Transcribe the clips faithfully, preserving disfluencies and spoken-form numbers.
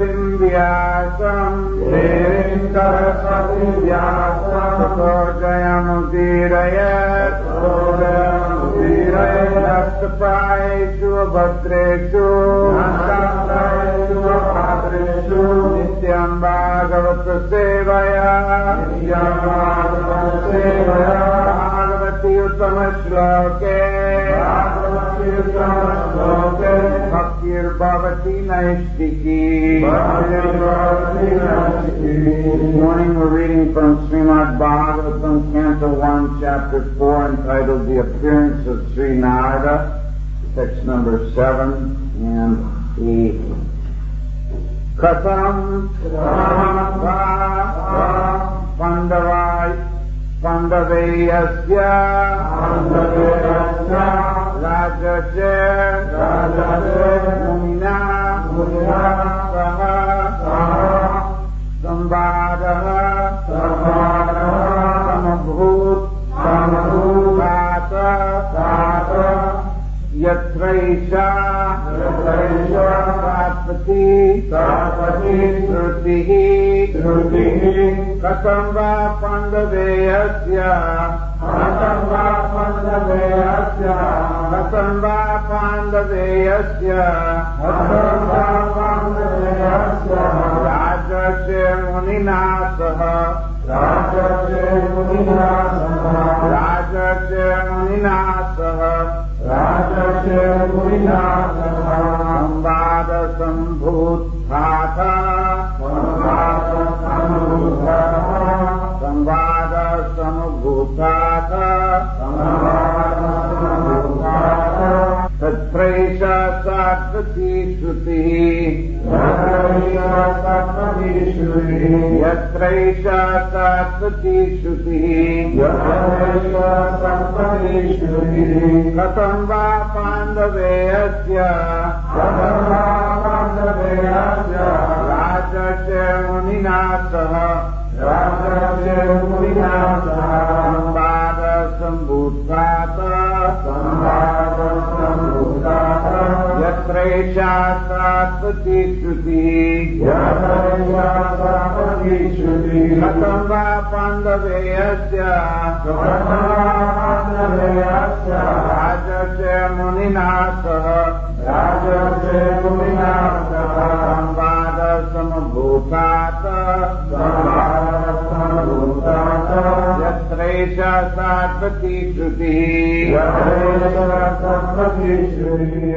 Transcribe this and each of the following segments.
Sarasatim Vyasam Devim Sarasatim Vyasam Tato Jayamudirayat Jayamudirayat Nastapayeshu Abhadreshu Nastapayeshu Abhadreshu Nityam Bhagavata Sevaya Nityam Bhagavata Sevaya Bhagavati Uttama Shloke Bhagavati Uttama Shloke Bhaktir Bhavati Naistiki. Bhaktir Bhavati Naistiki. This morning we're reading from Srimad Bhagavatam, Canto one, Chapter four, entitled The Appearance of Sri Narada, text number seven, and the Katham Pandavai Pandavayasya Pandavayasya Rajasya Rajasya Munina Munina Saha Saha Sambhadaha Sambhadaha Samabhut Samabhut Tata Tata Yatraisha Yatraisha Satpati Satpati Srutihi Srutihi Katham va Pandavayasya Katham va Pandavayasya Katham va Pandavayasya Katham va Pandavayasya Rajasya Munina Saha Rajasya Munina Saha Rajasya Munina Saha Rajasya Munina Saha Samvada Sambhut Tata Samvada Samabhutata Samvada Samabhutata Samvada Samabhutata Tatraisha Satpati Srutihi Yatraisha Satpati Srutihi Yatraisha Satpati Srutihi Yatraisha Satpati Srutihi Katham va Pandavayasya Katham va Pandavayasya Rajasya Munina Saha Rajasya Munina Saha Samvada Sambhutata Samvada Samabhutata Yatraisha Satpati Srutihi Yatraisha Satpati Srutihi Katham va Pandavayasya Katham va Pandavayasya Rajasya Munina Saha Rajasya Munina Saha Samvada Samabhutata Samvada Samabhutata Yatraisha Satpati Srutihi Yatraisha Satpati Srutihi.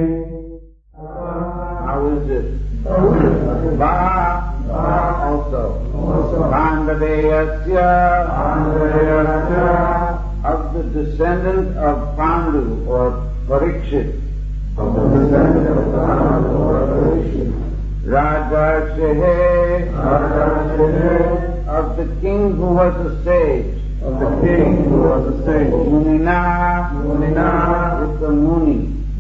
How is it? Va also. Pandavayasya Pandavayasya of the descendant of Pandu or Parikshit. of the descendant of Pandu or Parikshit. Rajasya Rajasya of the king who was a sage. of the king who was a sage. Munina Munina with the Muni.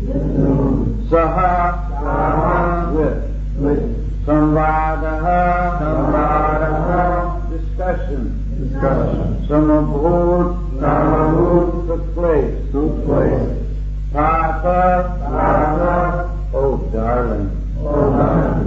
Saha Saha with. with Samvadaha Samvadaha discussion. discussion. Samabhut Samabhut took place. took place. Tata Tata oh darling. oh man.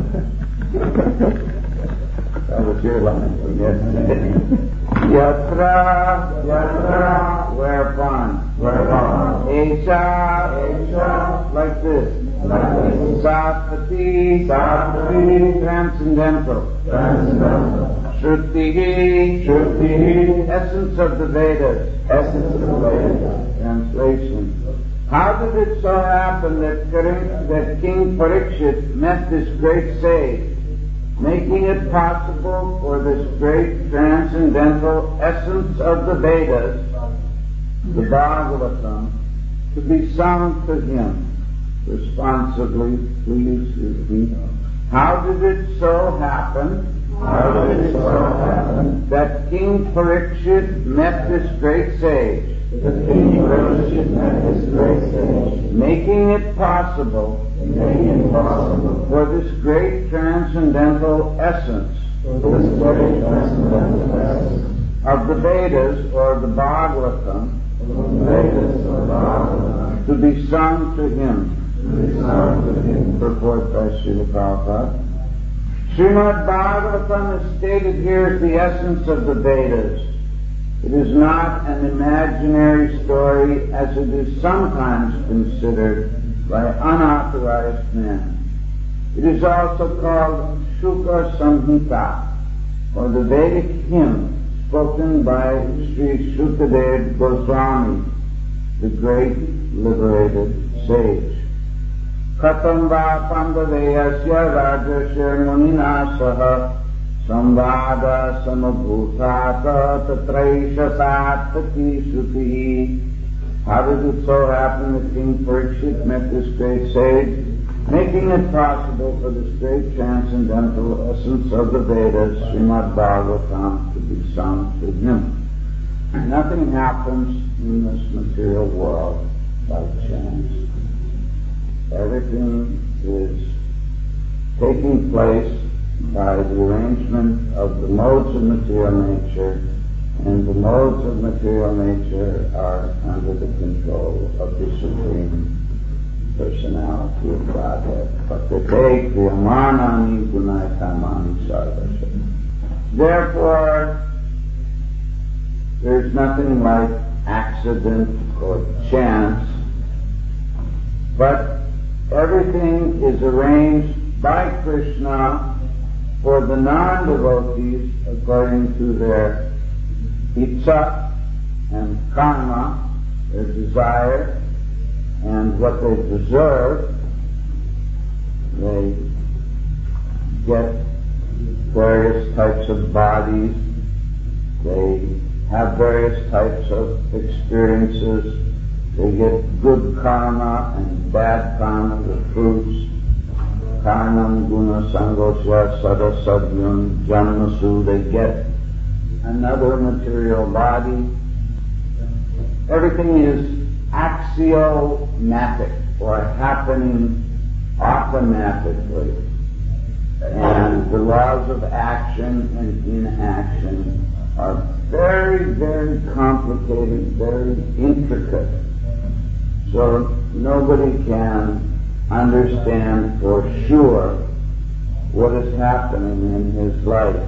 That was your line from yesterday. Yatra Yatra whereupon. whereupon. Esha Esha like this. like this. Satpati Satpati transcendental. transcendental. Shrutihi Shrutihi essence of the Vedas. essence of the Vedas. Translation. How did it so happen that, that King Parikshit met this great sage, making it possible for this great transcendental essence of the Vedas, the Bhagavatam, to be sung to him? Responsibly, please repeat. How did it so happen How did it so happen that King Parikshit met this great sage, that King Parikshit met this great sage, making it possible making it possible for this great transcendental essence for this great transcendental essence of the Vedas or the Bhagavatam of the Vedas or Bhagavatam to be sung to him? to be sung to him? Purport by Srila Prabhupada. Srimad Bhagavatam is stated here as the essence of the Vedas. It is not an imaginary story as it is sometimes considered by unauthorized men. It is also called Shuka Samhita, or the Vedic hymn spoken by Sri Shukadev Goswami, the great liberated sage. Katam va pandaveyasya rajasya munina saha samvada samabhutata tatraisha sattaki shruti. How did it so happen that King Parikshit met this great sage, making it possible for this great transcendental essence of the Vedas, Srimad Bhagavatam, to be sung to him? Nothing happens in this material world by chance. Everything is taking place by the arrangement of the modes of material nature, and the modes of material nature are under the control of the Supreme Personality of Godhead. Bhaktete kriyamanani gunaikamani sarvasya. Therefore, there's nothing like accident or chance, but everything is arranged by Krishna for the non-devotees according to their itcha and karma, their desire, and what they deserve. They get various types of bodies, they have various types of experiences, they get good karma and bad karma, the fruits. Karnam guna sangosya sada sadhyam janmasu, they get another material body. Everything is axiomatic, or happening automatically. And the laws of action and inaction are very, very complicated, very intricate. So nobody can understand for sure what is happening in his life.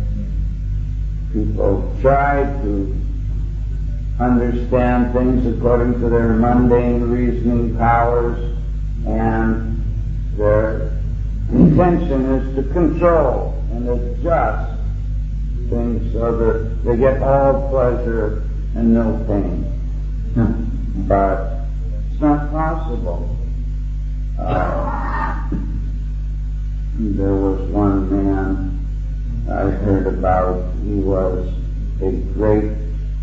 People try to understand things according to their mundane reasoning powers, and their intention is to control and adjust things so that they get all pleasure and no pain. But it's not possible. Uh, there was one man I heard about. He was a great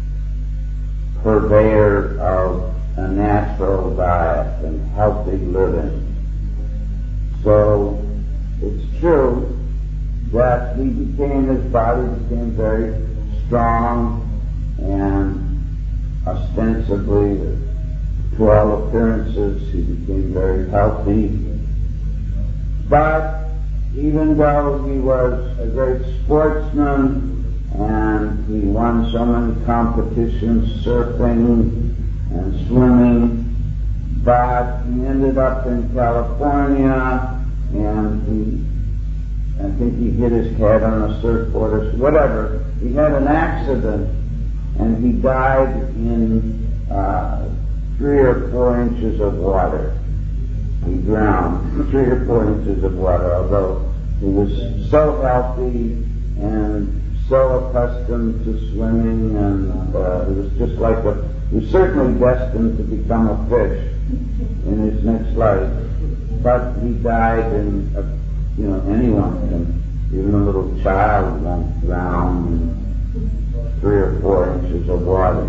purveyor of a natural diet and healthy living. So it's true that he became, his body became very strong, and ostensibly, to all appearances, he became very healthy. But even though he was a great sportsman and he won so many competitions, surfing and swimming, but he ended up in California, and he, I think he hit his head on a surfboard or whatever. He had an accident, and he died in uh, three or four inches of water. He drowned three or four inches of water, although he was so healthy and so accustomed to swimming, and uh, it was just like a, he was certainly destined to become a fish in his next life. But he died in, a, you know, anyone can, even a little child won't drown in three or four inches of water.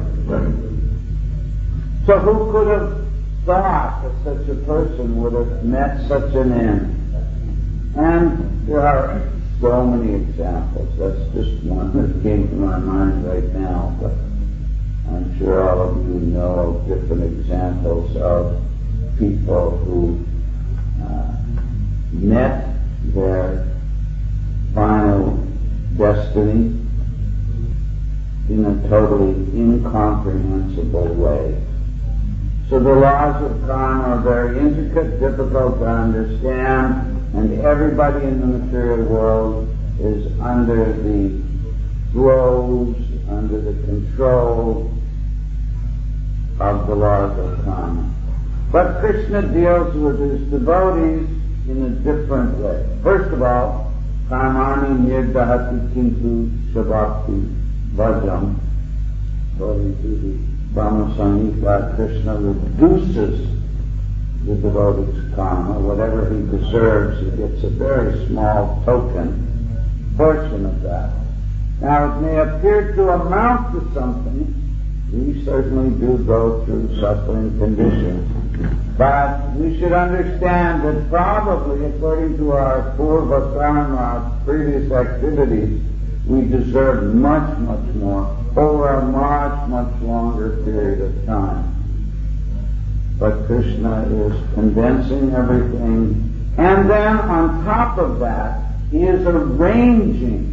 So who could have thought that such a person would have met such an end? And there are so many examples. That's just one that came to my mind right now, but I'm sure all of you know of different examples of people who uh, met their final destiny in a totally incomprehensible way. So the laws of karma are very intricate, difficult to understand, and everybody in the material world is under the throes, under the control of the laws of karma. But Krishna deals with his devotees in a different way. First of all, karmani nirdahati kintu shabhakti vajam. According to the Brahma Samhita, Krishna reduces the devotee's karma. Whatever he deserves, he gets a very small token portion of that. Now, it may appear to amount to something. We certainly do go through suffering conditions. But we should understand that probably, according to our purva karma, previous activities, we deserve much, much more over a much, much longer period of time. But Krishna is condensing everything, and then on top of that, he is arranging.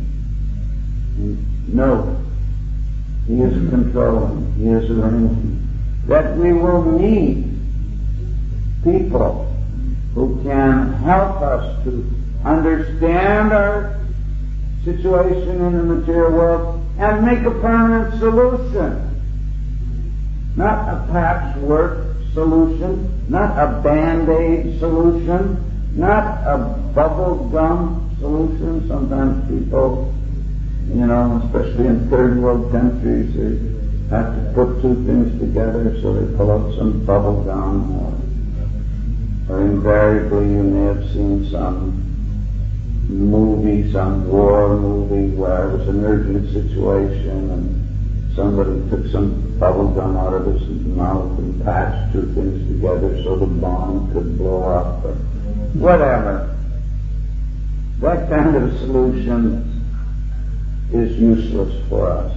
No, he is controlling, he is arranging, that we will meet people who can help us to understand our situation in the material world and make a permanent solution. Not a patchwork solution, not a band-aid solution, not a bubble gum solution. Sometimes people, you know, especially in third world countries, they have to put two things together, so they pull out some bubble gum, or, or invariably you may have seen some movie, some war movie where it was an urgent situation and somebody took some bubble gum out of his mouth and patched two things together so the bomb could blow up, or whatever. That kind of solution is useless for us,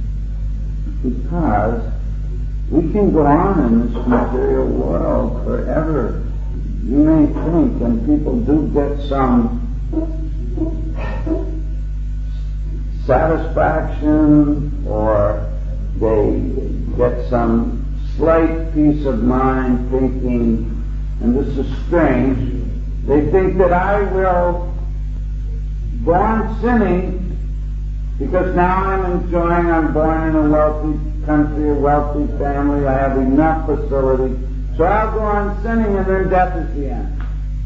because we can go on in this material world forever. You may think, and people do get some satisfaction, or they get some slight peace of mind thinking, and this is strange, they think that I will go on sinning because now I'm enjoying, I'm born in a wealthy country, a wealthy family, I have enough facility, so I'll go on sinning and then death is the end.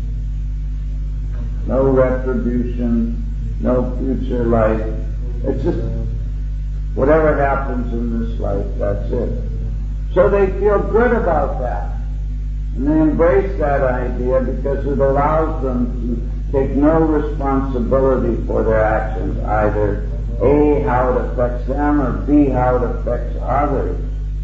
No retribution, no future life. It's just whatever happens in this life, that's it. So they feel good about that. And they embrace that idea because it allows them to take no responsibility for their actions, either A, how it affects them, or B, how it affects others.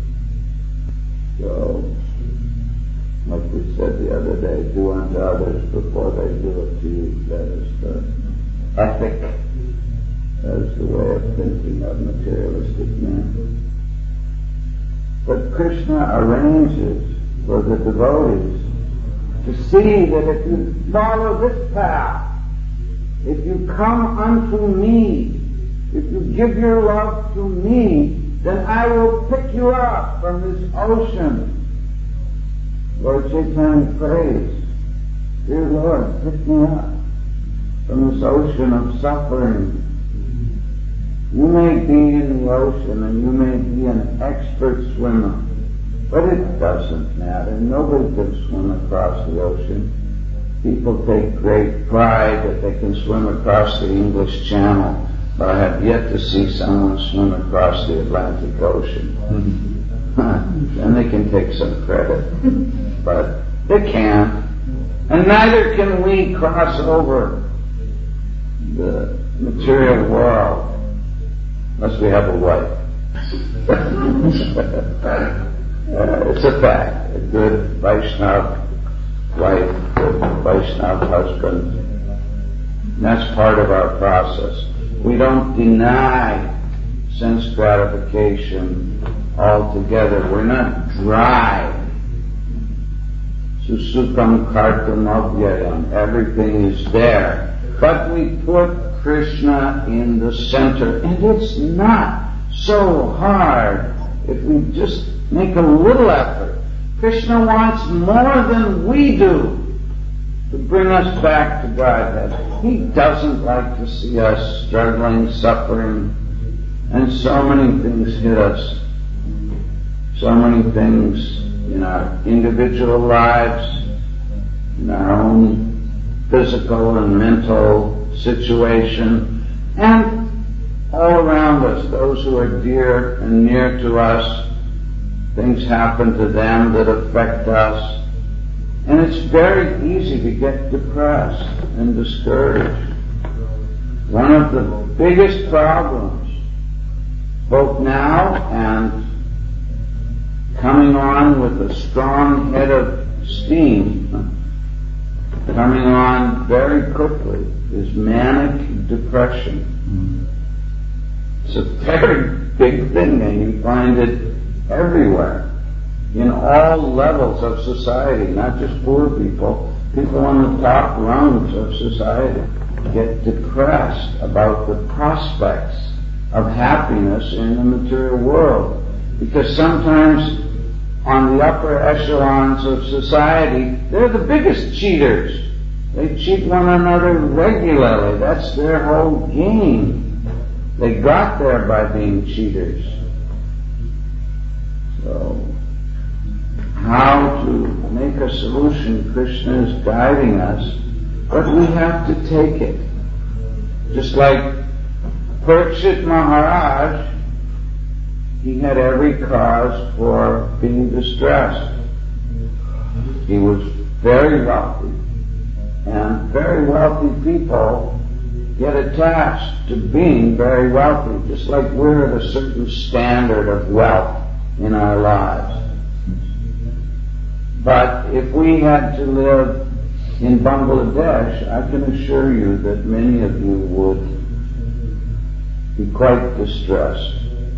So, like we said the other day, do unto others before they do it to you. That is the ethic. That is the way of thinking of materialistic men. But Krishna arranges for the devotees to see that if you follow this path, if you come unto me, if you give your love to me, then I will pick you up from this ocean. Lord Chaitanya prays, dear Lord, pick me up from this ocean of suffering. You may be in the ocean and you may be an expert swimmer, but it doesn't matter. Nobody can swim across the ocean. People take great pride that they can swim across the English Channel, but I have yet to see someone swim across the Atlantic Ocean. And they can take some credit, but they can't. And neither can we cross over the material world unless we have a wife. uh, it's a fact. A good Vaishnava wife, good Vaishnava husband. And that's part of our process. We don't deny sense gratification altogether. We're not dry. Susukam kartam avyayam. Everything is there. But we put Krishna in the center. And it's not so hard if we just make a little effort. Krishna wants more than we do. to bring us back to Godhead. He doesn't like to see us struggling, suffering, and so many things hit us. So many things in our individual lives, in our own physical and mental situation, and all around us, those who are dear and near to us, things happen to them that affect us. And it's very easy to get depressed and discouraged. One of the biggest problems, both now and coming on with a strong head of steam, coming on very quickly, is manic depression. It's a very big thing, and you find it everywhere, in all levels of society, not just poor people. People on the top rungs of society get depressed about the prospects of happiness in the material world, because sometimes on the upper echelons of society, they're the biggest cheaters. They cheat one another regularly. That's their whole game. They got there by being cheaters. So, how to make a solution, Krishna is guiding us, but we have to take it. Just like Parikshit Maharaj, he had every cause for being distressed. He was very wealthy, and very wealthy people get attached to being very wealthy, just like we're at a certain standard of wealth in our lives. But if we had to live in Bangladesh, I can assure you that many of you would be quite distressed.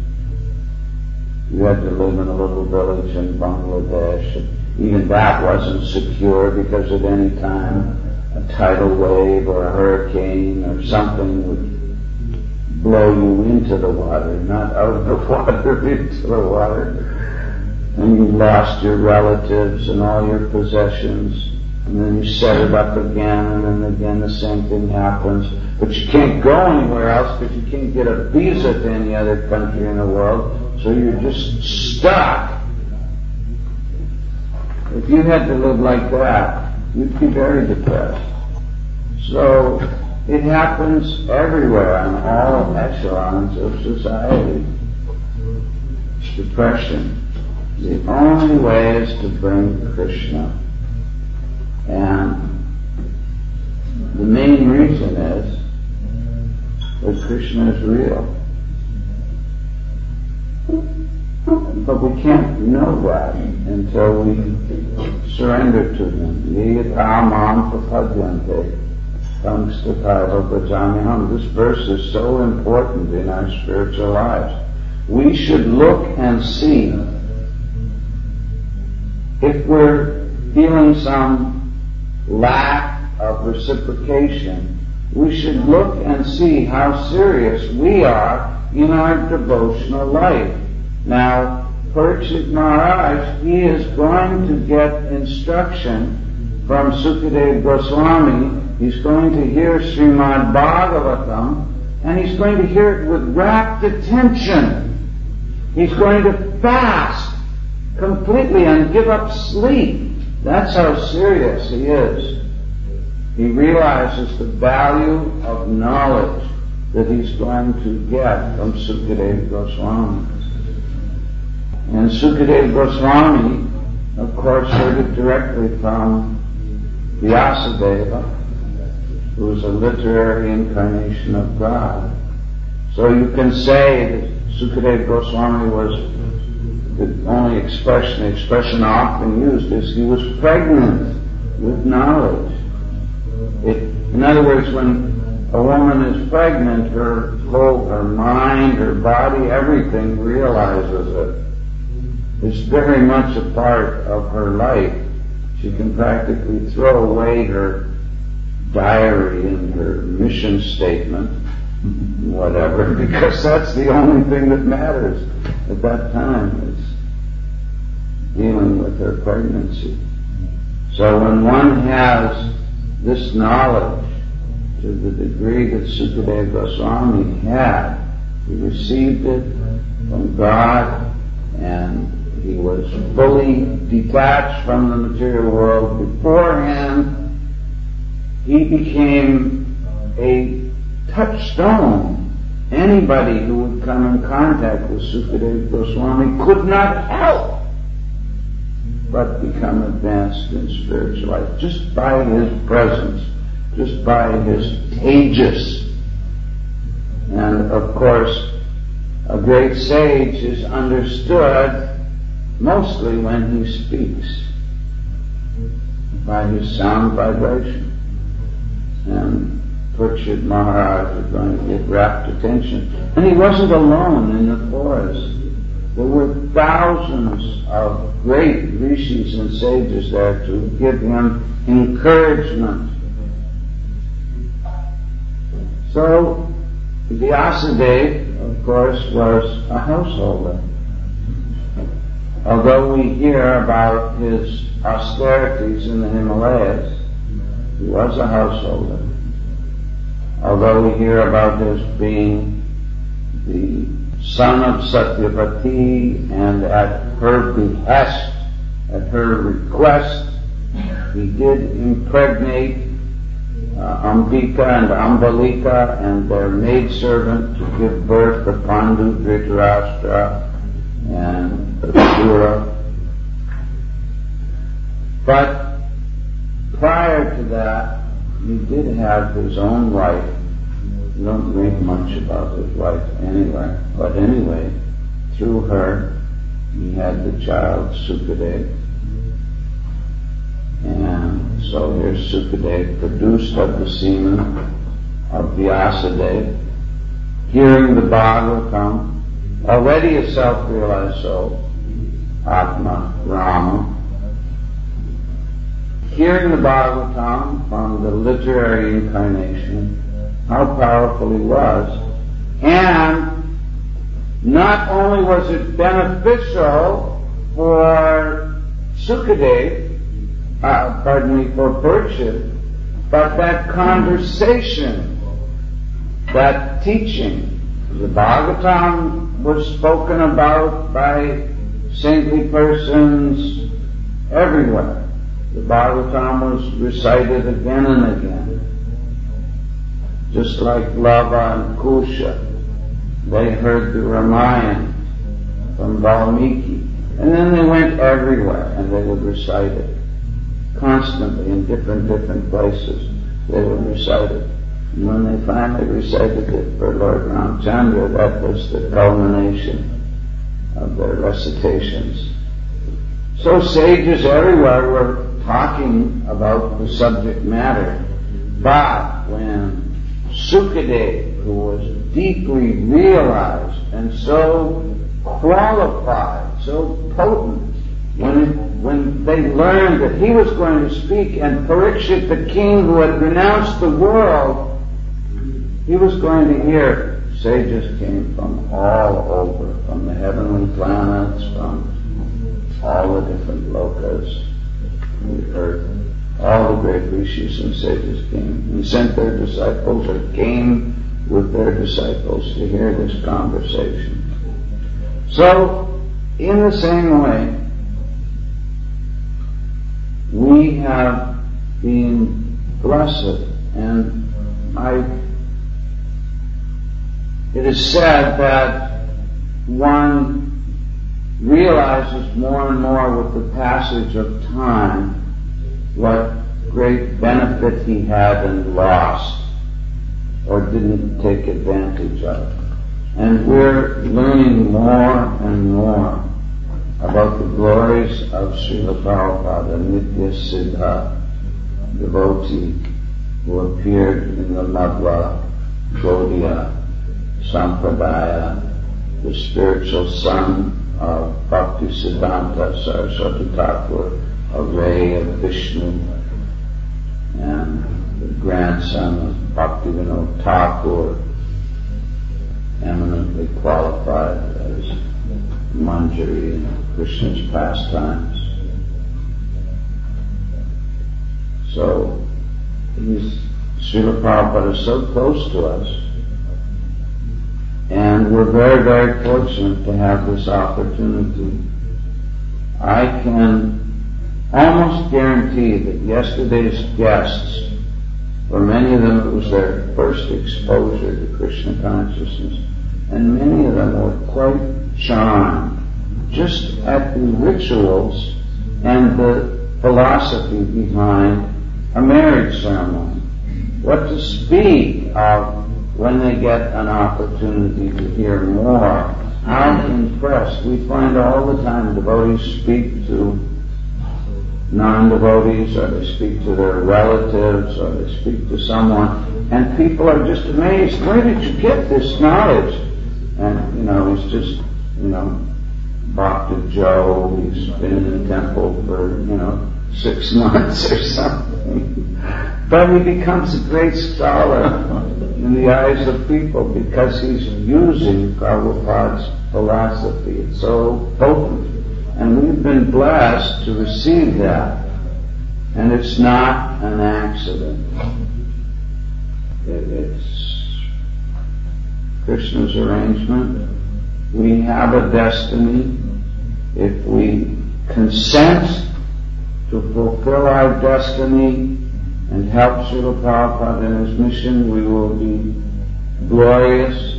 You had to live in a little village in Bangladesh, and even that wasn't secure, because at any time a tidal wave or a hurricane or something would blow you into the water, not out of the water, into the water. And you lost your relatives and all your possessions, and then you set it up again, and then again the same thing happens. But you can't go anywhere else because you can't get a visa to any other country in the world, so you're just stuck. If you had to live like that, you'd be very depressed. So it happens everywhere on all echelons of society. Depression. The only way is to bring Krishna. And the main reason is that Krishna is real. But we can't know that until we surrender to Him. Yatamam prapadyante tam stataiva bhajamiham. This verse is so important in our spiritual lives. We should look and see if we're feeling some lack of reciprocation. We should look and see how serious we are in our devotional life. Now, Parikshit Maharaj, he is going to get instruction from Sukadeva Goswami. He's going to hear Srimad Bhagavatam, and he's going to hear it with rapt attention. He's going to fast completely and give up sleep. That's how serious he is. He realizes the value of knowledge that he's going to get from Sukadeva Goswami. And Sukadeva Goswami, of course, heard it directly from Vyasadeva, who is a literary incarnation of God. So you can say that Sukadeva Goswami was the only expression, the expression often used is he was pregnant with knowledge. It, in other words, when a woman is pregnant, her whole, her mind, her body, everything realizes it. It's very much a part of her life. She can practically throw away her diary and her mission statement, whatever, because that's the only thing that matters at that time, is dealing with her pregnancy. So when one has this knowledge to the degree that Sukadeva Goswami had. He received it from God, and he was fully detached from the material world beforehand. He became a touchstone. Anybody who would come in contact with Sukadeva Goswami could not help but become advanced in spiritual life just by his presence, just by his tejas. And of course, a great sage is understood mostly when he speaks, by his sound vibration. And Parikshit Maharaj is going to get rapt attention. And he wasn't alone in the forest. There were thousands of great rishis and sages there to give him encouragement. So, Vyasadeva, of course, was a householder. Although we hear about his austerities in the Himalayas, he was a householder. Although we hear about his being the son of Satyavati, and at her behest, at her request, he did impregnate uh, Ambika and Ambalika and their maidservant to give birth to Pandu, Dhritarashtra, and Asura. But prior to that, he did have his own wife. We don't read much about his wife anyway, but anyway, through her, he had the child Sukadeva. And so here's Sukadeva, produced of the semen of Vyasadeva, hearing the Bhagavatam, already a self-realized soul, Atma, Rama, hearing the Bhagavatam from the literary incarnation, how powerful he was. And not only was it beneficial for Sukadeva, uh, pardon me, for Parikshit, but that conversation, that teaching, the Bhagavatam was spoken about by saintly persons everywhere. The Bhagavatam was recited again and again. Just like Lava and Kusha, they heard the Ramayana from Valmiki, and then they went everywhere and they would recite it constantly in different, different places. They would recite it. And when they finally recited it for Lord Ramchandra, that was the culmination of their recitations. So sages everywhere were talking about the subject matter, but when Sukadeva, who was deeply realized and so qualified, so potent, when, when they learned that he was going to speak, and Parikshit, the king who had renounced the world, he was going to hear, sages came from all over, from the heavenly planets, from all the different lokas, the earth. All the great rishis and sages came and sent their disciples, or came with their disciples to hear this conversation. So, in the same way, we have been blessed, and I, it is said that one realizes more and more with the passage of time what great benefit he had and lost, or didn't take advantage of. And we're learning more and more about the glories of Srila Prabhupada, Nitya Siddha devotee who appeared in the Madhva Gaudiya Sampradaya, the spiritual son of Bhakti Siddhanta Saraswati Thakur, a ray of Vishnu, and the grandson of Bhaktivinoda Thakur, eminently qualified as Manjari in Krishna's pastimes. So, he's, Srila Prabhupada is so close to us, and we're very, very fortunate to have this opportunity. I can almost guarantee that yesterday's guests, for many of them it was their first exposure to Krishna consciousness, and many of them were quite charmed just at the rituals and the philosophy behind a marriage ceremony. What to speak of when they get an opportunity to hear more. How impressed. We find all the time devotees speak to non-devotees, or they speak to their relatives, or they speak to someone, and people are just amazed. Where did you get this knowledge? And, you know, he's just, you know, Bhakta Joe, he's been in the temple for, you know, six months or something. But he becomes a great scholar in the eyes of people because he's using Prabhupada's philosophy. It's so potent. And we've been blessed to receive that. And it's not an accident. It, it's Krishna's arrangement. We have a destiny. If we consent to fulfill our destiny and help Srila Prabhupada in his mission, we will be glorious.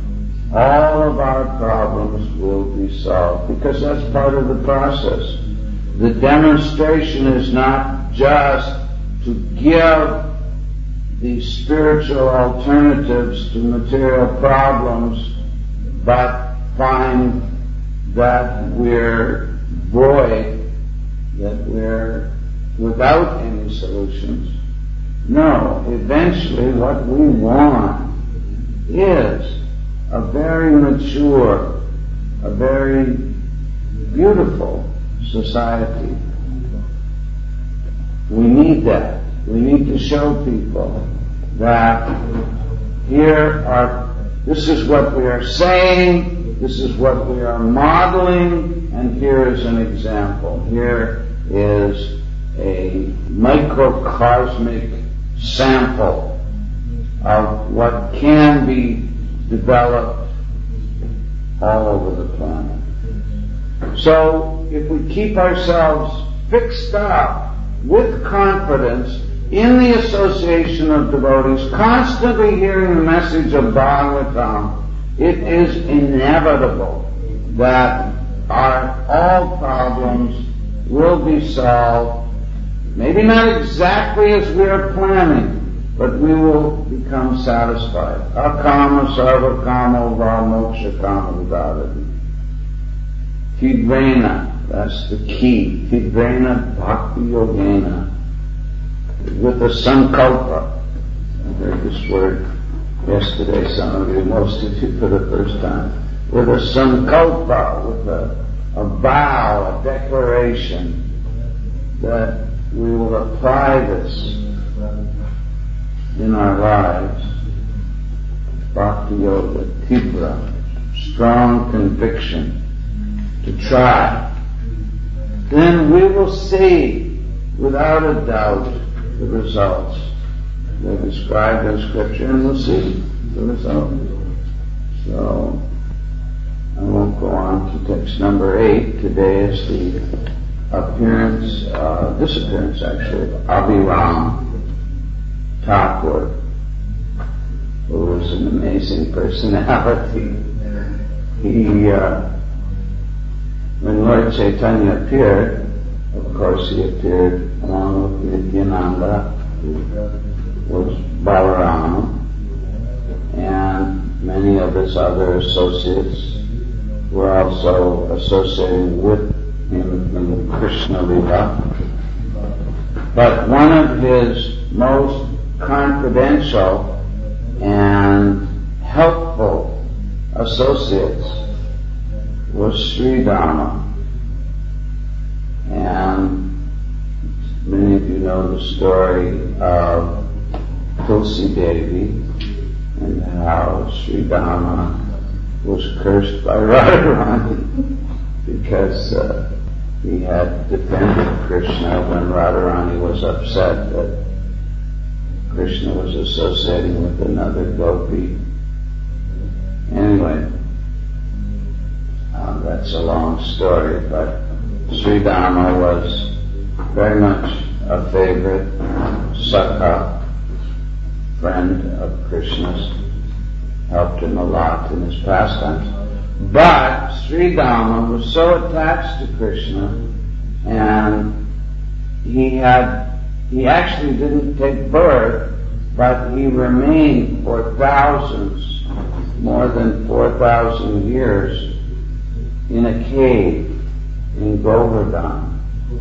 All of our problems will be solved, because that's part of the process. The demonstration is not just to give the spiritual alternatives to material problems, but find that we're void, that we're without any solutions. No, eventually what we want is a very mature, a very beautiful society. We need that. We need to show people that here are, this is what we are saying, this is what we are modeling, and here is an example. Here is a microcosmic sample of what can be developed all over the planet. So if we keep ourselves fixed up with confidence in the association of devotees, constantly hearing the message of Bhagavatam, it is inevitable that our all problems will be solved, maybe not exactly as we are planning, but we will become satisfied. Akama sarva kama va moksha kama vidadati. Tidrena, that's the key. Tidrena bhakti yogena. With a sankalpa. I heard this word yesterday, some of you, most of you for the first time. With a sankalpa, with a, a vow, a declaration that we will apply this in our lives. Bhakti yoga, tibra, strong conviction to try. Then we will see, without a doubt, the results. They're described in Scripture, and we'll see the results. So, I won't go on to text number eight. Today is the appearance, uh, disappearance actually, of Abhiram Thakur, who was an amazing personality. He, uh, when Lord Chaitanya appeared, of course he appeared along with Nityananda, who was Balarama, and many of his other associates were also associated with him in Krishna Lila. But one of his most confidential and helpful associates was Sridhama. And many of you know the story of Tulsi Devi and how Sridhama was cursed by Radharani because uh, he had defended Krishna when Radharani was upset that Krishna was associating with another gopi. Anyway, uh, that's a long story, but Sri Dhamma was very much a favorite, Sakha, friend of Krishna's, helped him a lot in his pastimes. But Sri Dhamma was so attached to Krishna, and he had, he actually didn't take birth, but he remained for thousands, more than four thousand years, in a cave in Govardhan,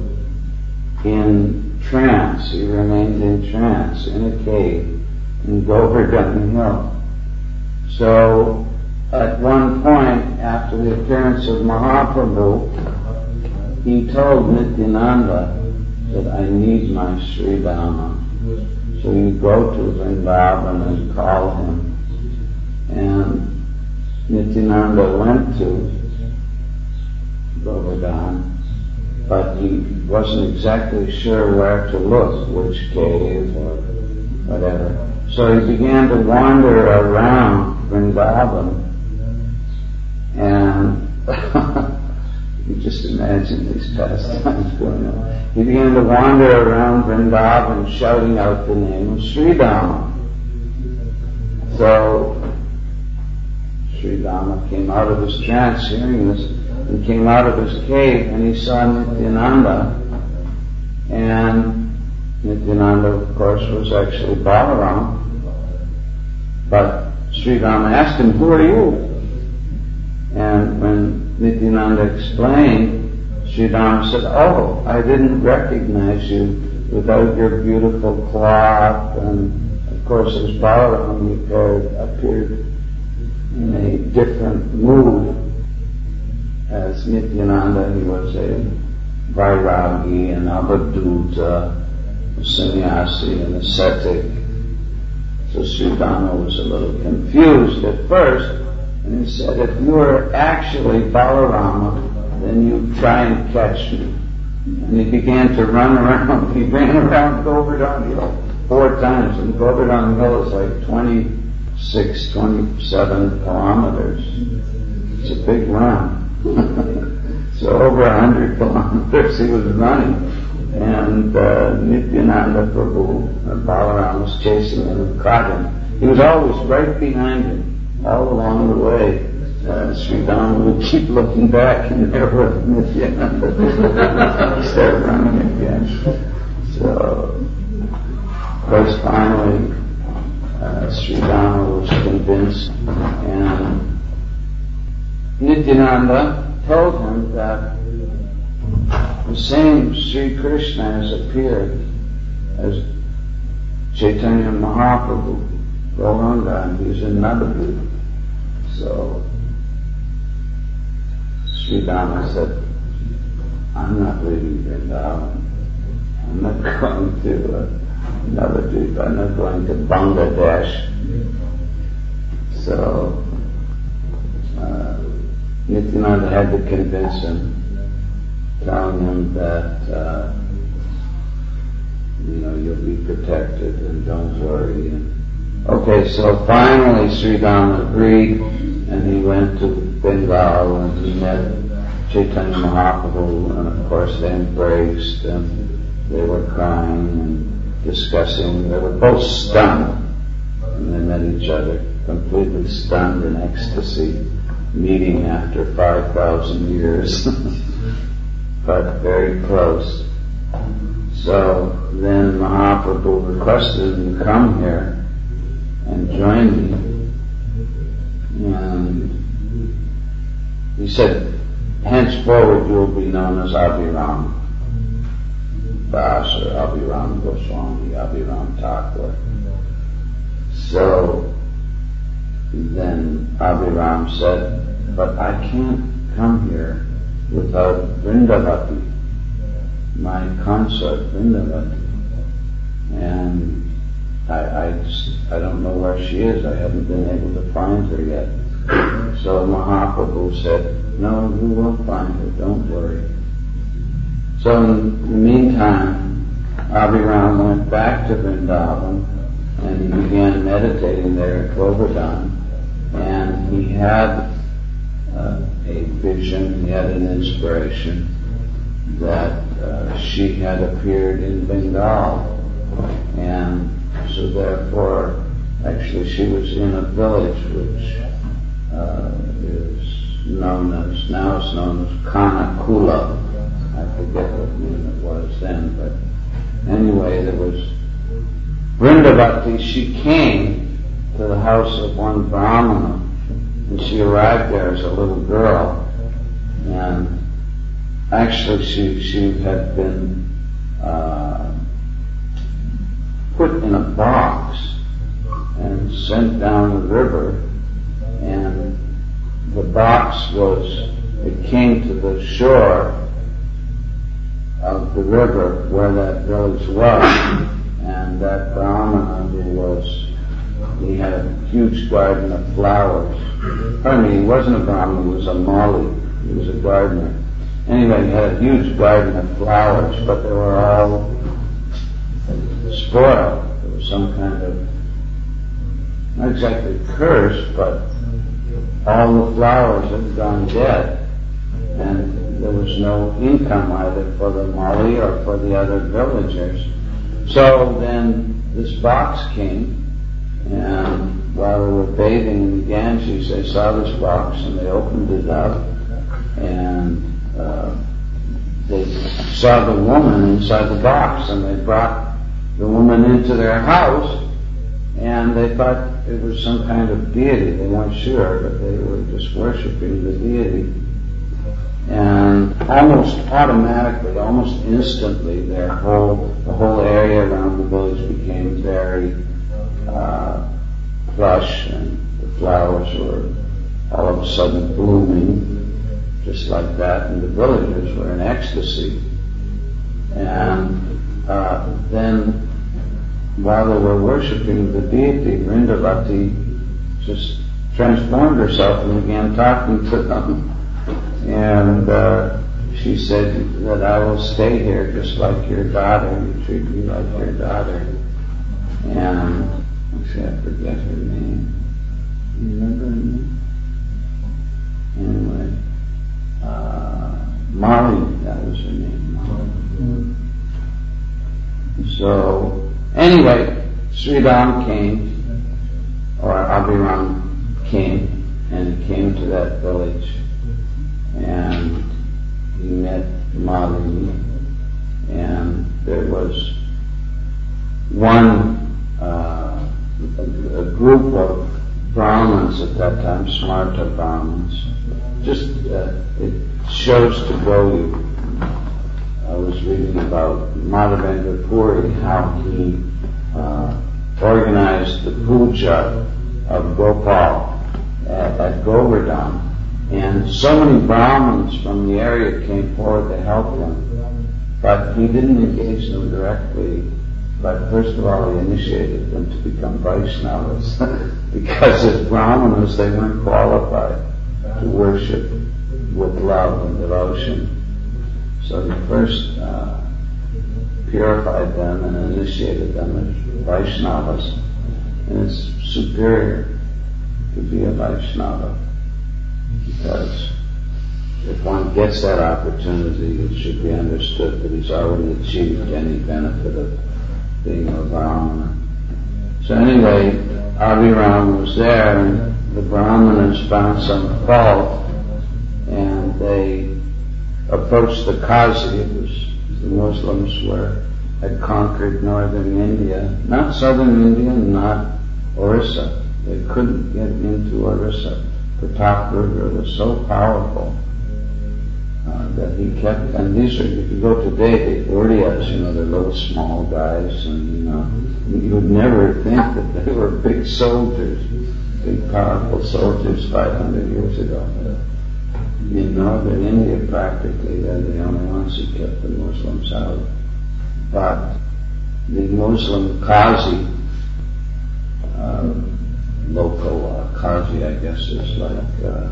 in trance. He remained in trance in a cave in Govardhan Hill. So, at one point, after the appearance of Mahaprabhu, he told Nityananda that I need my Sri Dhamma. So you go to Vrindavan and call him. And Nityananda went to Govardhan, but he wasn't exactly sure where to look, which cave or whatever. So he began to wander around Vrindavan, and you just imagine these pastimes going on. He began to wander around Vrindavan shouting out the name of Sri Dhamma. So Sri Dhamma came out of his trance hearing this, and came out of his cave, and he saw Nityananda, and Nityananda, of course, was actually Balaram. But Sri Dhamma asked him, who are you? And when Nityananda explained, Sri Dhamma said, oh, I didn't recognize you without your beautiful cloth. And of course, as Balaram appeared, appeared in a different mood. As Nityananda, he was a Vairagi, an Abhaduta, a sannyasi, an ascetic. So Sri Dhamma was a little confused at first, and he said, if you are actually Balarama, then you try and catch me. And he began to run around. He ran around Govardhan Hill four times, and Govardhan Hill is like twenty-six, twenty-seven kilometers. It's a big run. So over a hundred kilometers he was running, and uh, Nityananda Prabhu, uh, Balaram, was chasing him and caught him. He was always right behind him, all along the way. Uh, Sri Dhamma would keep looking back, and there was Nityananda. He started running again. So, of course, finally, uh, Sri Dhamma was convinced, and Nityananda told him that the same Sri Krishna has appeared as Chaitanya Mahaprabhu, Gauranga, and he's in Navadvip. So Sri Dhamma said, I'm not leaving Vrindavan. I'm not going to uh, Navadvip. I'm not going to Bangladesh. So uh, Nityananda had to convince him, telling him that, uh, you know, you'll be protected and don't worry. And, okay, so finally Sri Dhamma agreed, and he went to Bengal and he met Chaitanya Mahaprabhu, and of course they embraced and they were crying and discussing. They were both stunned, and they met each other, completely stunned in ecstasy, meeting after five thousand years, but very close. So then Mahaprabhu requested him to come here and join me. And he said, henceforward you'll be known as Abhiram Das or Abhiram Goswami, Abhiram Thakur. So then Abhiram said, but I can't come here without Vrindavati, my consort Vrindavati. And I, I just, I don't know where she is. I haven't been able to find her yet. So Mahaprabhu said, no, you will find her, don't worry. So in the meantime, Abhiram went back to Vrindavan, and he began meditating there at Govardhan, and he had uh, a vision, he had an inspiration that uh, she had appeared in Bengal, and so therefore, actually she was in a village which uh, is known as, now it's known as Kanakula. I forget what name it was then, but anyway, there was Vrindavati. She came to the house of one Brahmana, and she arrived there as a little girl, and actually she she had been uh, put in a box and sent down the river, and the box was, it came to the shore of the river where that village was, and that Brahmana who was, he had a huge garden of flowers. Pardon me, he wasn't a Brahmana, he was a Mali, he was a gardener. Anyway, he had a huge garden of flowers, but they were all spoiled. There was some kind of, not exactly curse, but all the flowers had gone dead, and there was no income either for the Mali or for the other villagers. So then this box came, and while they were bathing in the Ganges, they saw this box and they opened it up, and uh, they saw the woman inside the box, and they brought the woman into their house, and they thought it was some kind of deity. They weren't sure, but they were just worshiping the deity. And almost automatically, almost instantly, their whole, the whole area around the village became very uh, plush, and the flowers were all of a sudden blooming, just like that, and the villagers were in ecstasy. And uh, then, while they were worshipping the deity, Vrindavati just transformed herself and began talking to them. And uh, she said that I will stay here just like your daughter. You treat me like your daughter. And actually, I forget her name. You remember her name? Anyway, uh, Mali, that was her name. Mali. So, anyway, Sri Ram came, or Abhiram came, and he came to that village, and he met Mali, and there was one, uh, a, a group of Brahmins at that time, Smarta Brahmins. Just, uh, it shows to go you. I was reading about Madhavendra Puri, how he uh, organized the puja of Gopal at, at Govardhan. And so many Brahmins from the area came forward to help him, but he didn't engage them directly. But first of all, he initiated them to become Vaishnavas, because as Brahmanas they weren't qualified to worship with love and devotion. So he first uh, purified them and initiated them as Vaishnavas, and it's superior to be a Vaishnava. Because if one gets that opportunity, it should be understood that he's already achieved any benefit of being a Brahmana. So anyway, Abhiram was there, and the Brahmanas found some fault, and they approached the Qazi. It was the Muslims were had conquered northern India, not southern India, not Orissa. They couldn't get into Orissa. Pratapruddra was so powerful uh, that he kept, and these are, if you go today, the Uriyas, you know, they're little small guys, and you know, you would never think that they were big soldiers, big powerful soldiers five hundred years ago. In northern India, practically, they're the only ones who kept the Muslims out. But the Muslim Qazi, uh, local uh, Qazi, I guess, is like a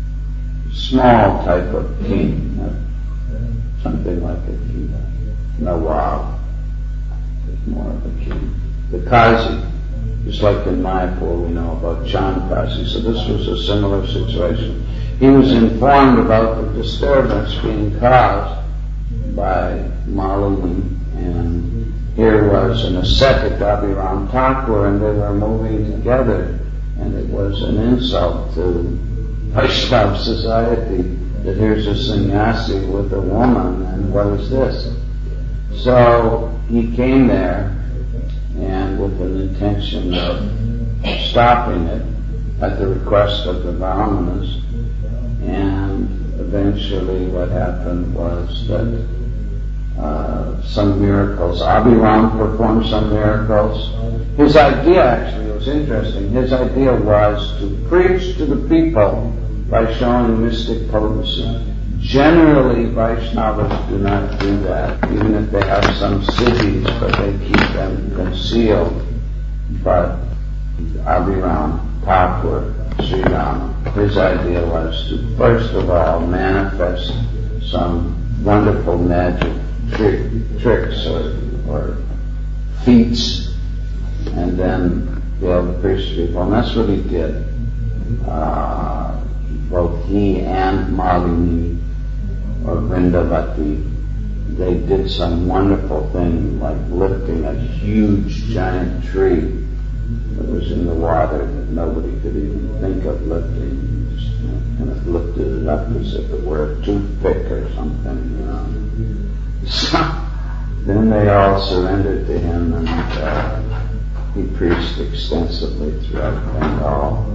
small type of king, uh, something like a king, Nawab, is more of a king. The Qazi Just like in Mayapur we know about Chandkasi. So this was a similar situation. He was informed about the disturbance being caused by Malini, and here was an ascetic Abhiram Thakur, and they were moving together, and it was an insult to Vaishnava society that here's a sannyasi with a woman, and what is this? So he came there, and with an intention of stopping it at the request of the Brahmanas, and eventually what happened was that uh, some miracles, Abhiram performed some miracles. His idea actually was interesting. His idea was to preach to the people by showing mystic potency. Generally, Vaishnavas do not do that, even if they have some siddhis, but they keep them concealed. But Abhiram Thakur, Sri Rama, his idea was to first of all manifest some wonderful magic trick, tricks or, or feats, and then be able to preach to people. And that's what he did. Uh, both he and Malini or Vrindavati, they did some wonderful thing like lifting a huge giant tree that was in the water that nobody could even think of lifting. Just, you know, kind of lifted it up as if it were a toothpick or something, you know. So then they all surrendered to him, and uh, he preached extensively throughout Bengal.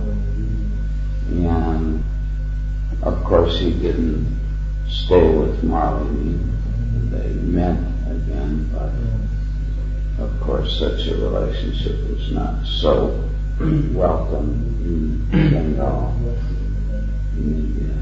And of course he didn't stay with Malini. They met again, but of course such a relationship was not so welcome in Bengal, in India.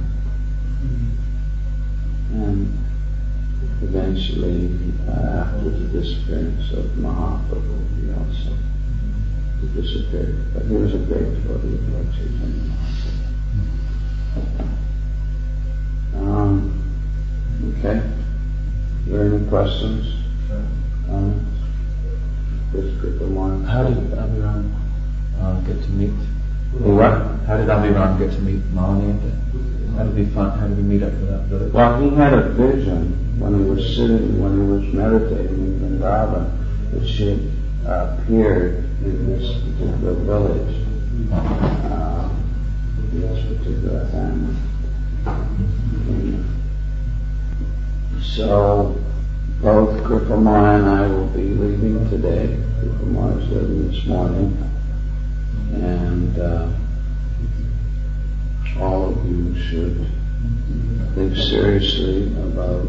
And eventually, uh, after the disappearance of Mahaprabhu, he also disappeared. But he was a great devotee of Lord Chaitanya Mahaprabhu. Um, okay. Are there any questions? Comments? This group of one. How did Abhiram uh, get to meet? What? How did Abhiram get to meet Malini? How did he find? How did he meet up with that village? Well, he had a vision when he was sitting, when he was meditating in Vrindavan, that she uh, appeared in this particular village, uh, in this particular family. So, both Kripamaya and I will be leaving today. Kripamaya is leaving this morning. And uh, all of you should think seriously about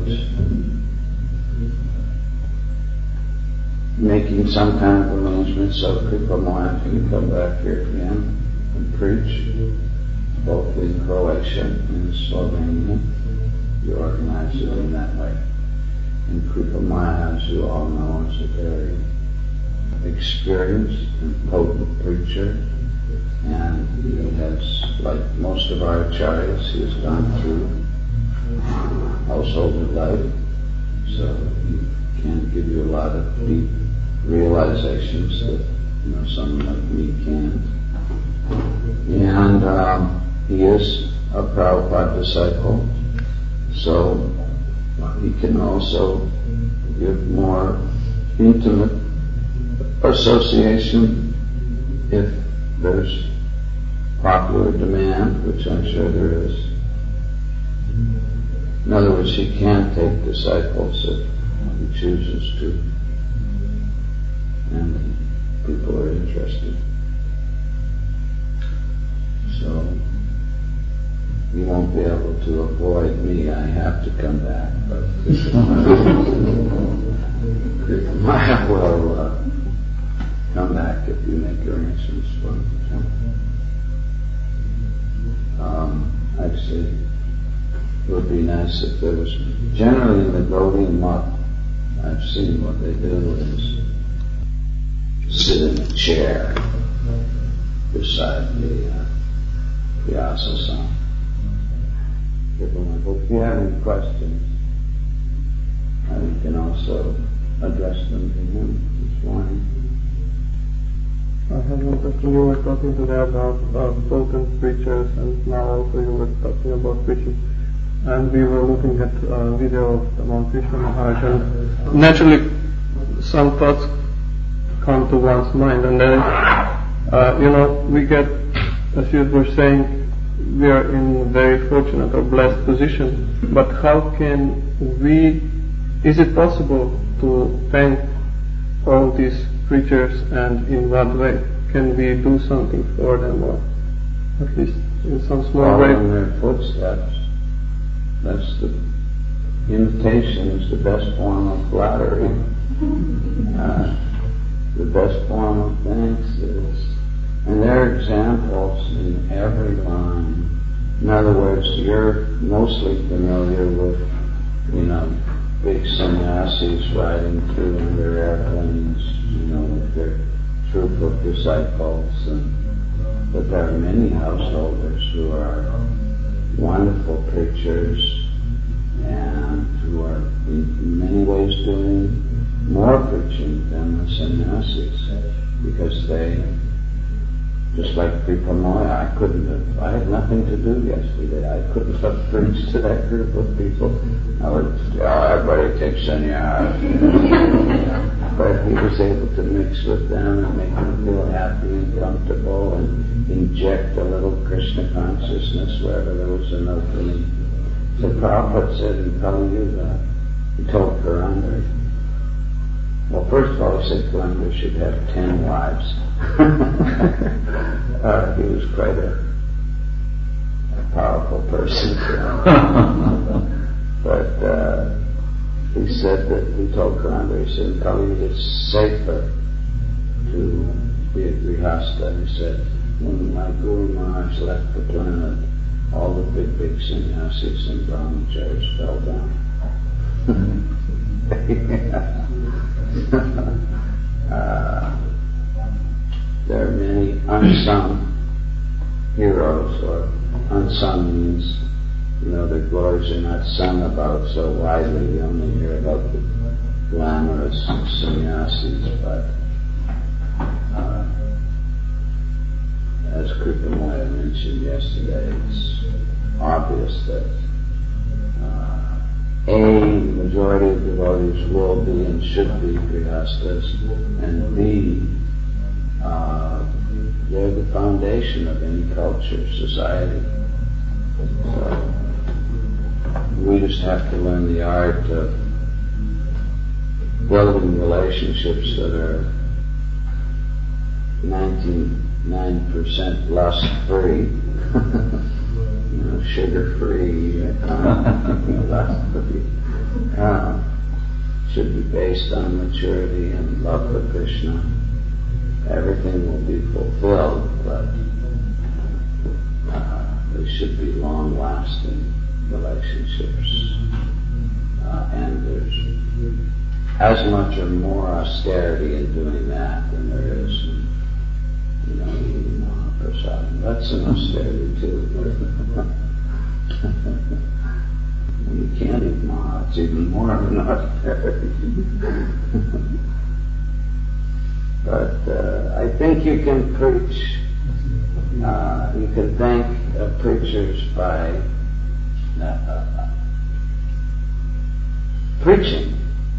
making some kind of arrangement so Kripamaya can come back here again and preach, both in Croatia and Slovenia. You organize it in that way. And Kripamaya, as you all know, is a very experienced and potent preacher, and he has, like most of our acharyas, he has gone through household life, so he can give you a lot of deep realizations that, you know, someone like me can't. And um, he is a Prabhupada disciple, so he can also give more intimate association if there's popular demand, which I'm sure there is. In other words, he can take disciples if he chooses to, and people are interested. So you won't be able to avoid me. I have to come back, but Kripamaya will uh, come back if you make arrangements for him. Um, actually, it would be nice if there was, generally in the Gaudiya Math, I've seen what they do is sit in a chair beside the uh, Vyasa-san. If you have any questions, uh, you can also address them to him this morning. I have one question. You were talking today about uh, potent preachers, and now also you were talking about preaching. And we were looking at a video of the Mount Krishna Maharaj, and naturally some thoughts come to one's mind, and then, uh, you know, we get, as you were saying, we are in a very fortunate or blessed position, but how can we, is it possible to thank all these preachers, and in what way? Can we do something for them, or at least in some small way? Follow in their footsteps. That's the imitation is the best form of flattery. Uh, the best form of thanks is, and there are examples in every line. In other words, you're mostly familiar with, you know, big sannyasis riding through in their airplanes, you know, with their troop of disciples, and but there are many householders who are wonderful preachers and who are in many ways doing more preaching than the sannyasis, because they, just like Kripamoya, I couldn't have, I had nothing to do yesterday. I couldn't have preached to that group of people. I would, oh, everybody takes sannyas. But he was able to mix with them and make them feel happy and comfortable and inject a little Krishna consciousness wherever there was an opening. So Prabhupada said in Kali Yuga, he told Purandar, well, first of all, he said Purandar should have ten wives. uh, he was quite a, a powerful person. But uh, he said that, he told Purandar, he said, in Kali Yuga it's safer to be a grihastha. He said, when my Guru Maharaj left the planet, all the big, big sannyasis and brahmacharis fell down. uh, there are many unsung heroes, or unsung means, you know, their glories are not sung about so widely. You only hear about the glamorous sannyasis, but uh, as Kripamoya mentioned yesterday, it's obvious that uh, A, the majority of devotees will be and should be grihasthas, and B, uh, they're the foundation of any culture, society. So we just have to learn the art of building relationships that are ninety-nine percent lust-free, you know, sugar-free, uh, lust-free. Uh, should be based on maturity and love for Krishna. Everything will be fulfilled, but uh, they should be long-lasting relationships. Uh, and there's as much or more austerity in doing that than there is in, you know, eating Mahaprasad. That's an austerity too. When you can't eat Maha, it's even more of an austerity. But uh, I think you can preach, uh, you can thank uh, preachers by uh, uh, preaching.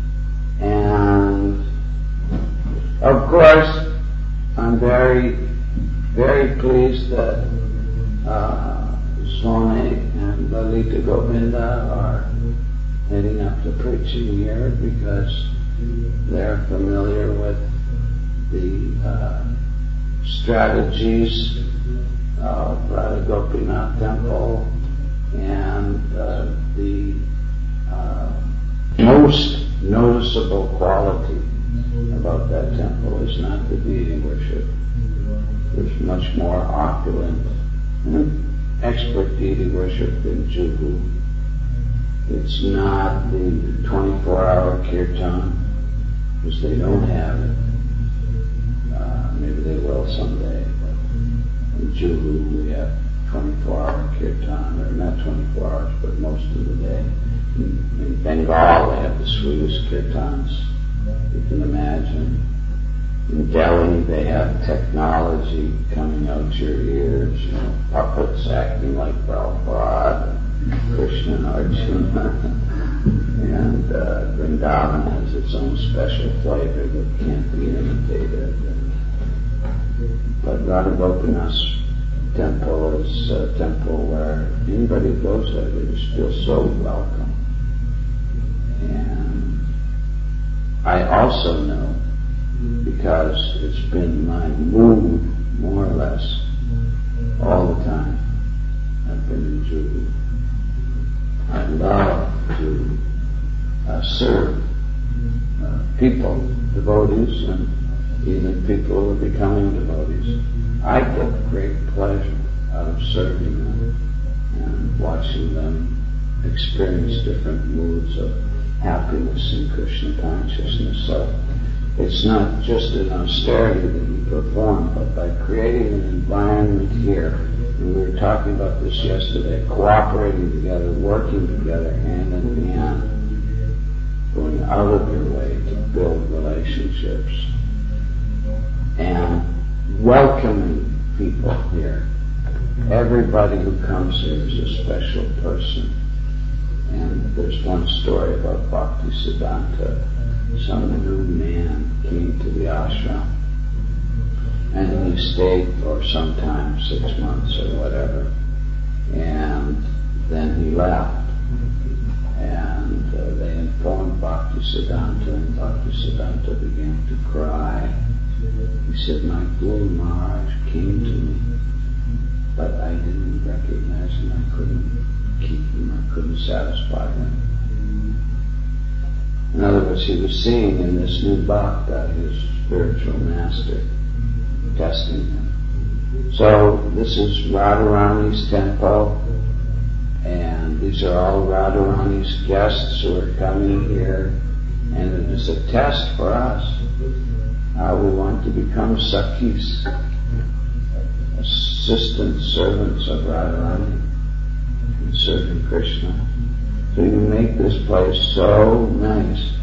And of course, I'm very, very pleased that uh, Swami and Lalita Govinda are heading up to preaching here, because they're familiar with the uh, strategies of Radha Gopinath Temple, and uh, the uh, most noticeable quality about that temple is not the deity worship. There's much more opulent and expert deity worship in Juhu. It's not the twenty-four hour kirtan, because they don't have it. Uh, maybe they will someday, but in Juhu we have twenty-four hour kirtan, or not twenty-four hours, but most of the day. In, in Bengal they have the sweetest kirtans you can imagine. In Delhi, they have technology coming out your ears, you know, puppets acting like Prabhupada, Krishna and Arjuna, and uh, Vrindavan has its own special flavor that can't be imitated. But Radha Gopinath's temple is a temple where anybody who goes there, they just feel so welcome. And I also know, because it's been my mood, more or less, all the time I've been in Juhu. I love to uh, serve uh, people, devotees, and even people who are becoming devotees. I get great pleasure out of serving them and watching them experience different moods of happiness and Krishna consciousness. So it's not just an austerity that you perform, but by creating an environment here, and we were talking about this yesterday, cooperating together, working together hand in hand, going out of your way to build relationships, and welcoming people here. Everybody who comes here is a special person. And there's one story about Bhaktisiddhanta. Some new man came to the ashram, and he stayed for some time, six months or whatever, and then he left. And uh, they informed Bhaktisiddhanta, and Bhaktisiddhanta began to cry. He said, my Guru Maharaj came to me, but I didn't recognize him, I couldn't keep him, I couldn't satisfy him. In other words, he was seeing in this new bhakta his spiritual master, testing him. So this is Radharani's temple, and these are all Radharani's guests who are coming here, and it is a test for us how we want to become Sakhis, assistant servants of Radharani, and serving Krishna. So you make this place so nice.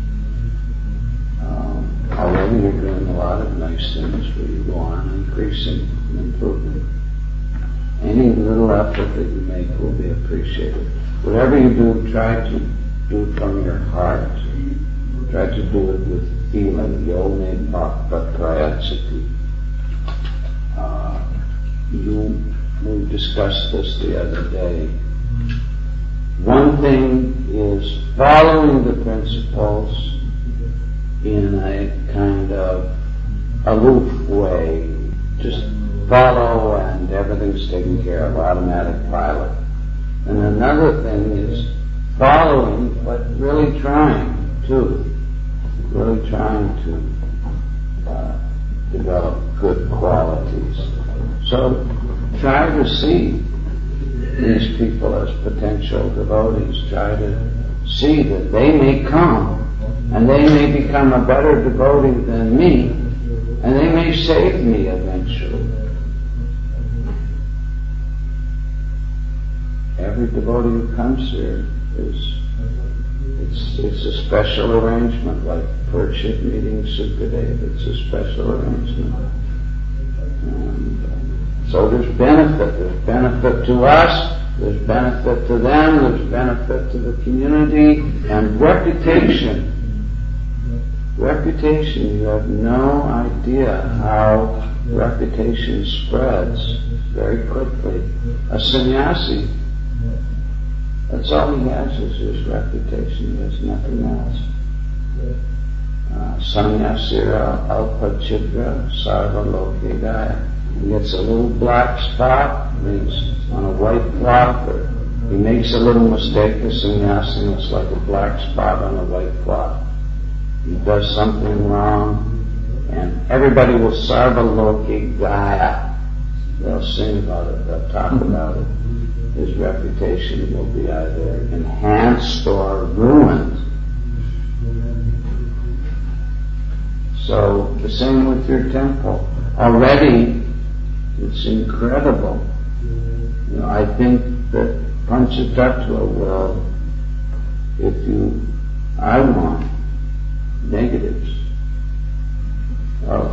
Um, already you're doing a lot of nice things, but you go on increasing and improving. Any little effort that you make will be appreciated. Whatever you do, try to do it from your heart. Try to do it with feeling. Yone bhakta prayachati. Uh, you, we discussed this the other day. One thing is following the principles in a kind of aloof way. Just follow and everything's taken care of, automatic pilot. And another thing is following, but really trying too. Really trying to uh, develop good qualities. So try to see these people as potential devotees. Try to see that they may come and they may become a better devotee than me, and they may save me eventually. Every devotee who comes here is it's it's a special arrangement, like Parikshit meeting Sukadev. It's a special arrangement. And, uh, so there's benefit. There's benefit to us, there's benefit to them, there's benefit to the community, and reputation. Reputation, you have no idea how reputation spreads very quickly. A sannyasi, that's all he has is his reputation, he has nothing else. Uh, sannyasira alpachidra sarva lokegaya. He gets a little black spot, means on a white cloth, or he makes a little mistake, the sannyasi, it's like a black spot on a white cloth. He does something wrong, and everybody will sarva loki gaya. They'll sing about it, they'll talk about it. His reputation will be either enhanced or ruined. So the same with your temple. Already, it's incredible. You know, I think that Panchatattva will, if you, I want negatives. Oh,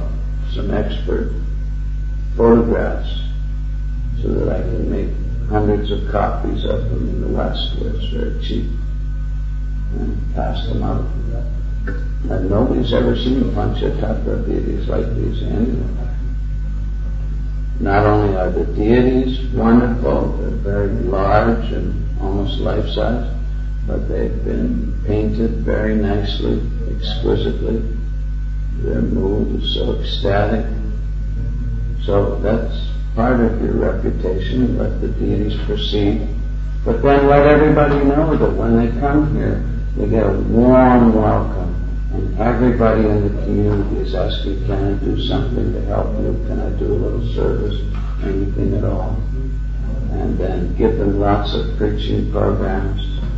for photographs so that I can make hundreds of copies of them in the West, where it's very cheap, and pass them out. And nobody's ever seen Panchatattva deities like these anywhere. Not only are the deities wonderful, they're very large and almost life-size, but they've been painted very nicely, exquisitely. Their mood is so ecstatic. So that's part of your reputation, let the deities proceed. But then let everybody know that when they come here, they get a warm welcome. And everybody in the community is asking, can I do something to help you? Can I do a little service? Anything at all? And then give them lots of preaching programs.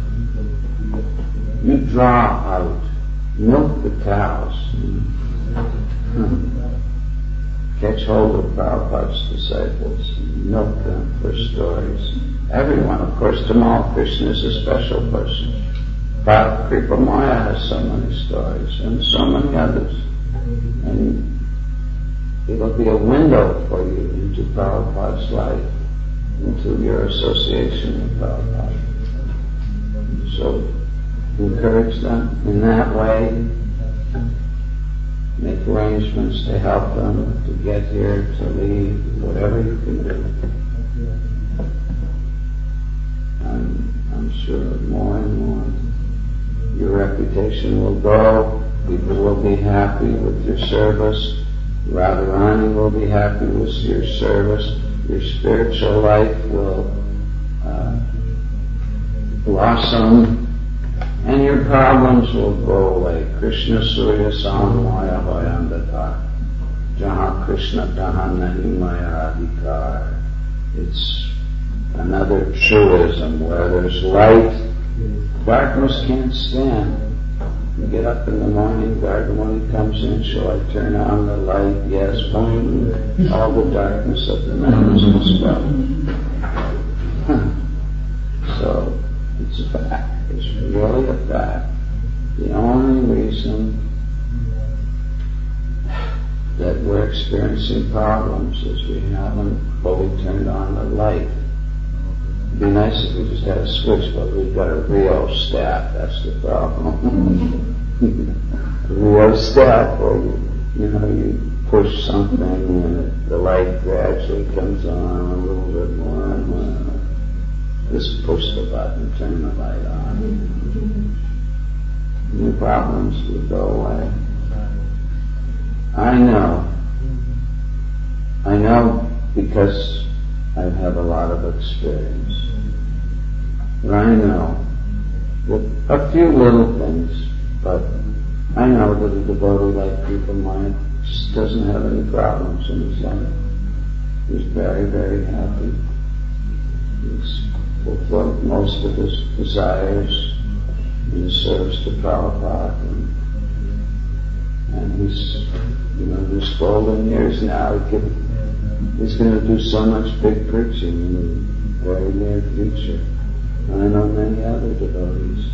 You draw out, milk the cows. Catch hold of Prabhupada's disciples, milk them for stories. Everyone, of course, Tamal Krishna is a special person. But Kripa Maya has so many stories, and so many others. And it'll be a window for you into Prabhupada's life, into your association with Prabhupada. So encourage them in that way. Make arrangements to help them to get here, to leave, whatever you can do. I'm, I'm sure more and more your reputation will grow. People will be happy with your service. Radharani will be happy with your service. Your spiritual life will uh, blossom. And your problems will go away. Krishna Surya Samaya Hoyandata. Jaha Krishna Taha Nahi Maya Adhikar. It's another truism where there's light, darkness can't stand. You get up in the morning, Gardamani comes in, shall I turn on the light? Yes, boom, all the darkness of the night is dispelled. So, it's a fact. It's really a fact. The only reason that we're experiencing problems is we haven't fully turned on the light. It'd be nice if we just had a switch, but we've got a rheostat. That's the problem. A rheostat where you, you know, you push something and the light gradually comes on a little bit more and more. Just push the button, turn the light on. New problems will go away. I know. I know because I have a lot of experience. But I know that a few little things, but I know that a devotee like Kripa Maya just doesn't have any problems in his life. He's very, very happy. He's fulfilled most of his desires in his service to Prabhupada, and, and he's, you know, there's golden years now. He can, he's going to do so much big preaching in the very near future. And I know many other devotees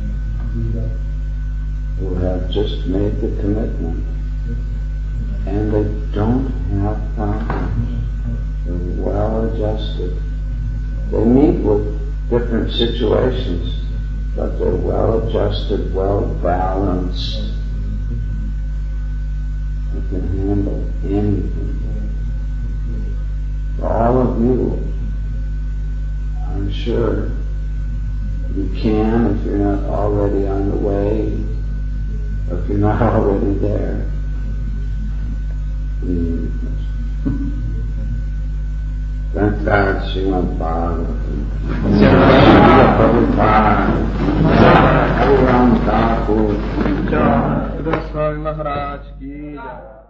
who have just made the commitment, and they don't have problems. They're well adjusted. They meet with different situations, but they're well adjusted, well balanced. They can handle anything. For all of you, I'm sure you can if you're not already on the way, or if you're not already there. Mm. Sanskar Srimad Bhagavatam. Jai Prabhupada. Jai Ram Thakur. Jai Swami Maharaj Ki Jai.